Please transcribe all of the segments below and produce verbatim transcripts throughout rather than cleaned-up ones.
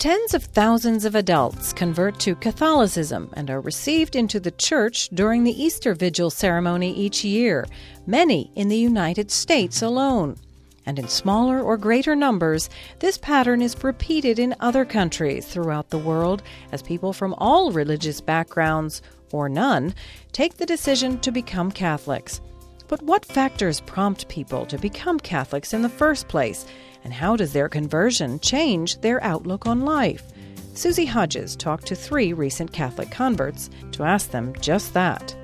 Tens of thousands of adults convert to Catholicism and are received into the church during the Easter Vigil ceremony each year, many in the United States alone. And in smaller or greater numbers, this pattern is repeated in other countries throughout the world as people from all religious backgrounds, or none, take the decision to become Catholics. But what factors prompt people to become Catholics in the first place? And how does their conversion change their outlook on life? Susie Hodges talked to three recent Catholic converts to ask them just that.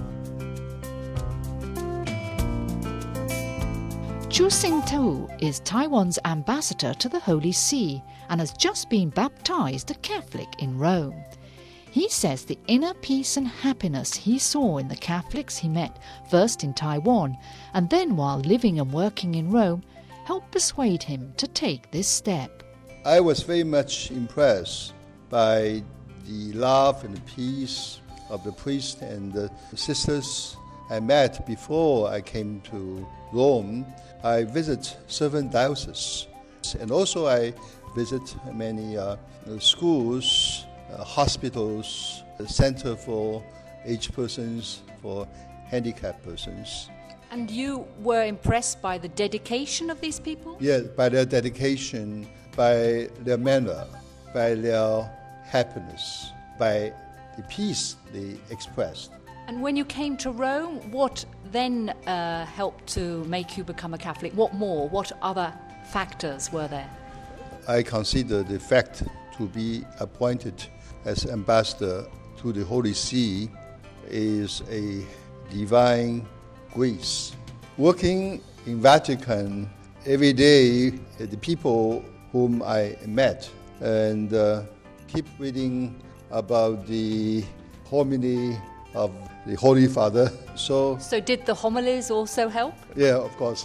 Chu Xingtou is Taiwan's ambassador to the Holy See and has just been baptized a Catholic in Rome. He says the inner peace and happiness he saw in the Catholics he met first in Taiwan and then while living and working in Rome helped persuade him to take this step. I was very much impressed by the love and the peace of the priests and the sisters I met before I came to Rome. I visit seven dioceses, and also I visit many uh, schools, uh, hospitals, a center for aged persons, for handicapped persons. And you were impressed by the dedication of these people? Yeah, by their dedication, by their manner, by their happiness, by the peace they expressed. And when you came to Rome, what then uh, helped to make you become a Catholic? What more? What other factors were there? I consider the fact to be appointed as ambassador to the Holy See is a divine grace. Working in Vatican every day, the people whom I met and uh, keep reading about the homily of the Holy Father. So, so did the homilies also help? Yeah, of course,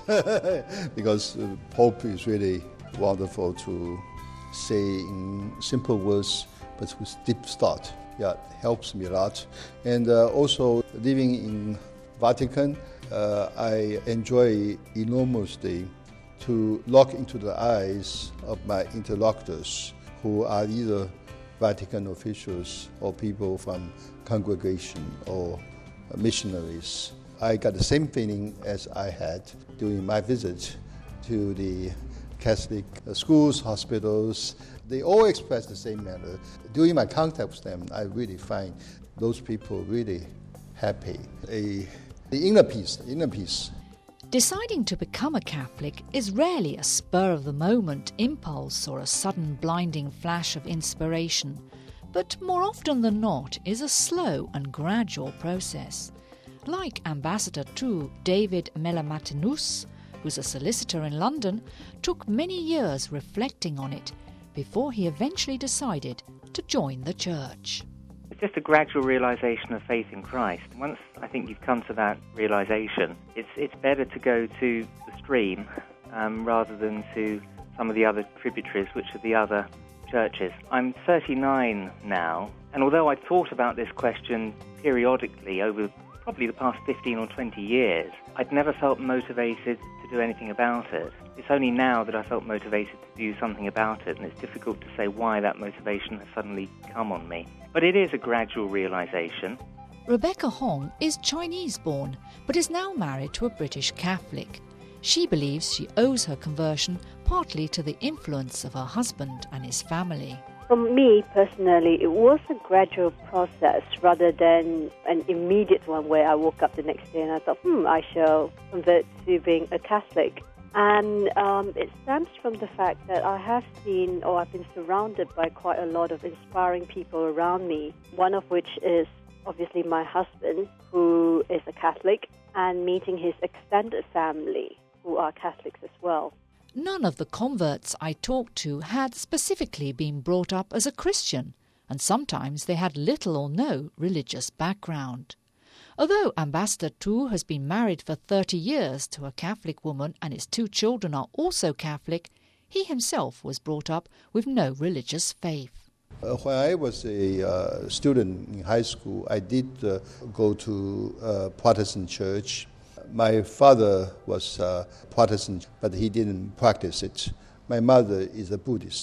because the Pope is really wonderful to say in simple words, but with deep thought. Yeah, it helps me a lot. And uh, also living in Vatican, uh, I enjoy enormously to look into the eyes of my interlocutors who are either Vatican officials or people from congregation or missionaries. I got the same feeling as I had during my visit to the Catholic schools, hospitals. They all express the same manner. During my contact with them, I really find those people really happy. A, the inner peace, the inner peace. Deciding to become a Catholic is rarely a spur-of-the-moment impulse or a sudden blinding flash of inspiration, but more often than not is a slow and gradual process. Like Ambassador to David Melamatinus, who's a solicitor in London, took many years reflecting on it before he eventually decided to join the church. It's just a gradual realization of faith in Christ. Once I think you've come to that realization, it's it's better to go to the stream um, rather than to some of the other tributaries, which are the other churches. I'm thirty-nine now, and although I've thought about this question periodically over probably the past fifteen or twenty years, I'd never felt motivated to do anything about it. It's only now that I felt motivated to do something about it, and it's difficult to say why that motivation has suddenly come on me. But it is a gradual realization. Rebecca Hong is Chinese-born, but is now married to a British Catholic. She believes she owes her conversion partly to the influence of her husband and his family. For me personally, it was a gradual process rather than an immediate one where I woke up the next day and I thought, hmm, I shall convert to being a Catholic. And um, it stems from the fact that I have seen, or I've been surrounded by quite a lot of inspiring people around me, one of which is obviously my husband, who is a Catholic, and meeting his extended family, who are Catholics as well. None of the converts I talked to had specifically been brought up as a Christian, and sometimes they had little or no religious background. Although Ambassador Tu has been married for thirty years to a Catholic woman and his two children are also Catholic, he himself was brought up with no religious faith. Uh, when I was a uh, student in high school, I did uh, go to a Protestant church. My father was uh, Protestant, but he didn't practice it. My mother is a Buddhist.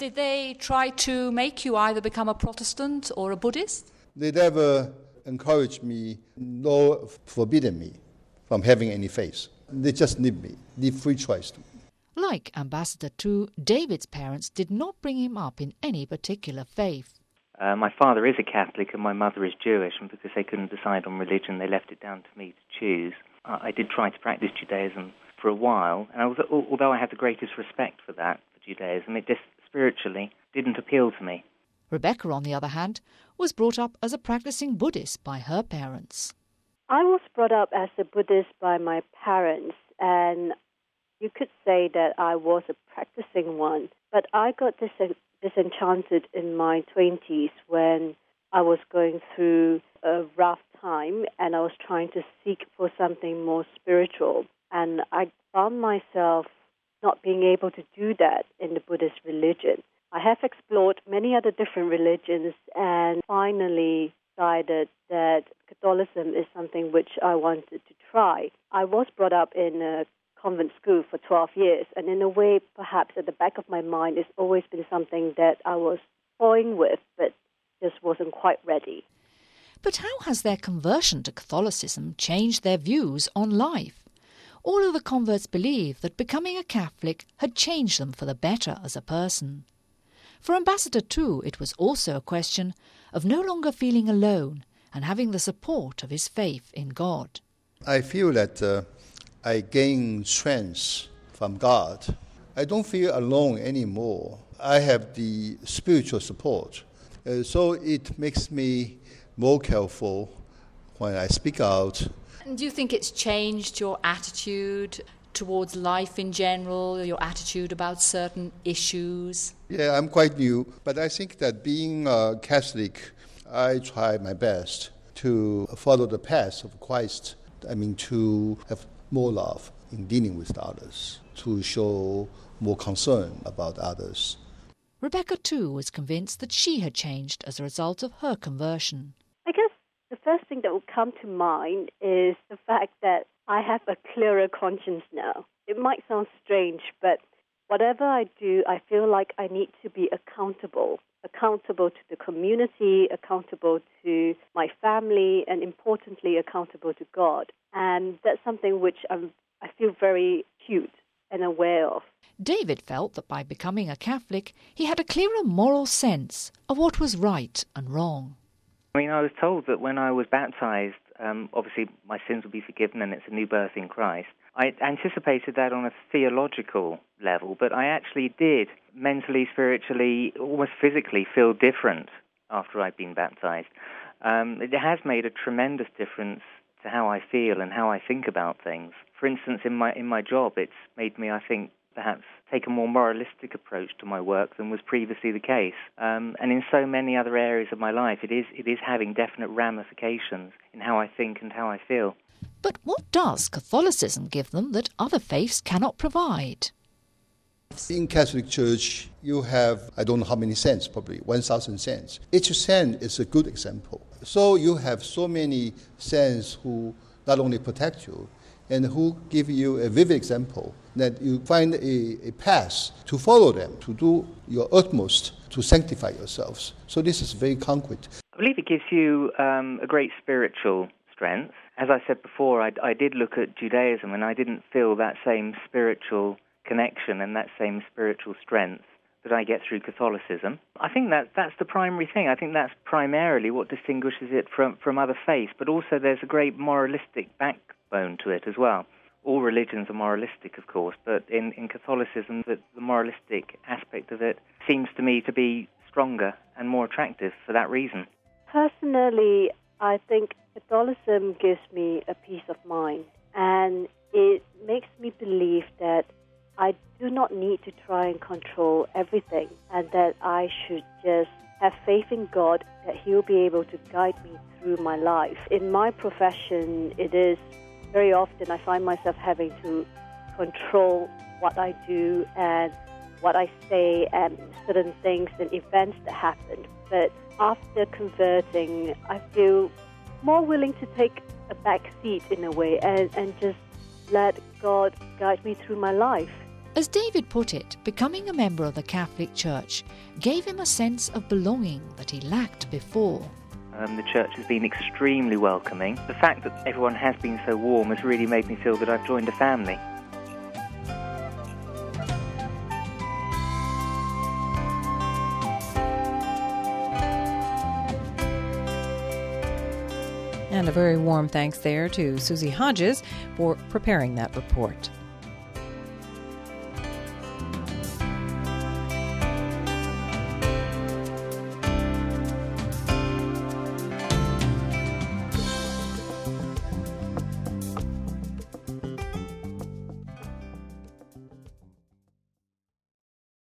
Did they try to make you either become a Protestant or a Buddhist? They never encouraged me, nor forbidden me from having any faith. They just leave me, leave free choice. Like Ambassador Tu, David's parents did not bring him up in any particular faith. Uh, my father is a Catholic and my mother is Jewish, and because they couldn't decide on religion, they left it down to me to choose. Uh, I did try to practice Judaism for a while, and I was, although I had the greatest respect for that, for Judaism, it just spiritually didn't appeal to me. Rebecca, on the other hand, was brought up as a practicing Buddhist by her parents. I was brought up as a Buddhist by my parents, and you could say that I was a practicing one, but I got dis- disenchanted in my twenties when I was going through a rough time and I was trying to seek for something more spiritual. And I found myself not being able to do that in the Buddhist religion. I have explored many other different religions and finally decided that Catholicism is something which I wanted to try. I was brought up in a convent school for twelve years, and in a way, perhaps at the back of my mind, it's always been something that I was toying with, but just wasn't quite ready. But how has their conversion to Catholicism changed their views on life? All of the converts believe that becoming a Catholic had changed them for the better as a person. For Ambassador Tu, it was also a question of no longer feeling alone and having the support of his faith in God. I feel that uh, I gain strength from God. I don't feel alone anymore. I have the spiritual support. Uh, so it makes me more careful when I speak out. And do you think it's changed your attitude towards life in general, your attitude about certain issues? Yeah, I'm quite new, but I think that being a Catholic, I try my best to follow the path of Christ. I mean, to have more love in dealing with others, to show more concern about others. Rebecca, too, was convinced that she had changed as a result of her conversion. I guess the first thing that will come to mind is the fact that I have a clearer conscience now. It might sound strange, but whatever I do, I feel like I need to be accountable. Accountable to the community, accountable to my family, and importantly, accountable to God. And that's something which I'm, I feel very acute and aware of. David felt that by becoming a Catholic, he had a clearer moral sense of what was right and wrong. I mean, I was told that when I was baptized, um, obviously my sins would be forgiven and it's a new birth in Christ. I anticipated that on a theological level, but I actually did mentally, spiritually, almost physically feel different after I'd been baptized. Um, it has made a tremendous difference to how I feel and how I think about things. For instance, in my in my job, it's made me, I think, perhaps take a more moralistic approach to my work than was previously the case. Um, and in so many other areas of my life, it is it is having definite ramifications in how I think and how I feel. But what does Catholicism give them that other faiths cannot provide? In Catholic Church, you have, I don't know how many saints, probably one thousand saints. Each saint is a good example. So you have so many saints who not only protect you, and who give you a vivid example that you find a, a path to follow them, to do your utmost to sanctify yourselves. So this is very concrete. I believe it gives you um, a great spiritual strength. As I said before, I, I did look at Judaism and I didn't feel that same spiritual connection and that same spiritual strength that I get through Catholicism. I think that that's the primary thing. I think that's primarily what distinguishes it from, from other faiths, but also there's a great moralistic backbone to it as well. All religions are moralistic, of course, but in, in Catholicism, the, the moralistic aspect of it seems to me to be stronger and more attractive for that reason. Personally, I think Catholicism gives me a peace of mind, and it makes me believe that I do not need to try and control everything, and that I should just have faith in God that He'll be able to guide me through my life. In my profession, it is very often I find myself having to control what I do and what I say and certain things and events that happen. But after converting, I feel more willing to take a back seat in a way and, and just let God guide me through my life. As David put it, becoming a member of the Catholic Church gave him a sense of belonging that he lacked before. Um, the church has been extremely welcoming. The fact that everyone has been so warm has really made me feel that I've joined a family. And a very warm thanks there to Susie Hodges for preparing that report.